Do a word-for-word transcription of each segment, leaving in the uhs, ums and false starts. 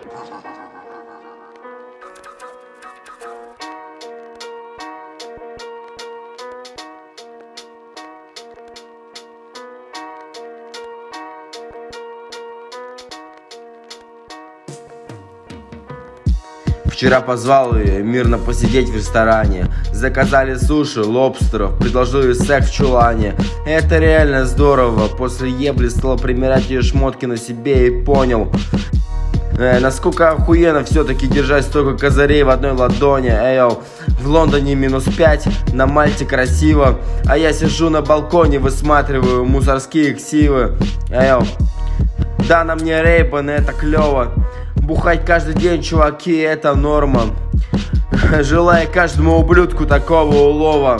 Вчера позвал ее мирно посидеть в ресторане. Заказали суши, лобстеров, предложили секс в чулане. Это реально здорово. После ебли стал примерять ее шмотки на себе и понял, э, насколько охуенно все-таки держать столько козырей в одной ладони. Эйо, в Лондоне минус пять, на Мальте красиво, а я сижу на балконе, высматриваю мусорские ксивы. Эйо, да, на мне рейбаны, это клево. Бухать каждый день, чуваки, это норма. Желаю каждому ублюдку такого улова.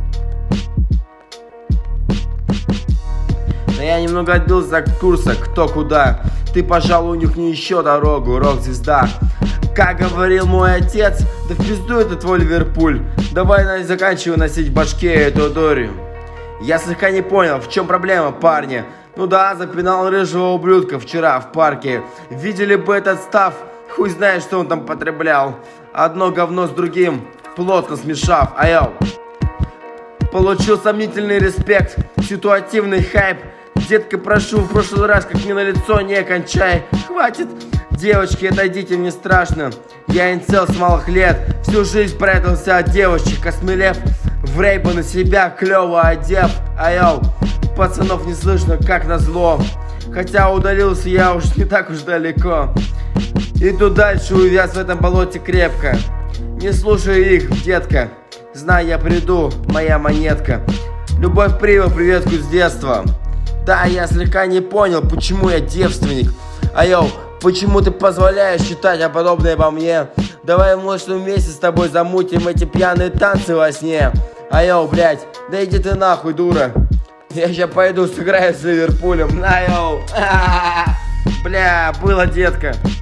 Но я немного отбился от курса, кто куда. Ты, пожалуй, унюхни еще дорогу, рок-звезда. Как говорил мой отец, да в пизду это твой Ливерпуль. Давай заканчивай носить в башке эту дурь. Я слегка не понял, в чем проблема, парни. Ну да, запинал рыжего ублюдка вчера в парке. Видели бы этот став, хуй знает, что он там потреблял. Одно говно с другим, плотно смешав. Айо. Получил сомнительный респект, ситуативный хайп. Детка, прошу, в прошлый раз, как мне на лицо не кончай. Хватит, девочки, отойдите, мне страшно. Я инцел с малых лет, всю жизнь прятался от девочек, осмелев в рейбы на себя клево одев. Айо. Пацанов не слышно, как назло. Хотя удалился я уж не так уж далеко. Иду дальше, увяз в этом болоте крепко. Не слушай их, детка. Знай, я приду, моя монетка. Любовь Прива, приветку с детства. Да, я слегка не понял, почему я девственник. Айо, почему ты позволяешь считать о подобное обо мне? Давай, может, вместе с тобой замутим эти пьяные танцы во сне. Айо, блядь, да иди ты нахуй, дура. Я сейчас пойду сыграю с Ливерпулем. На, йоу. Бля, было, детка.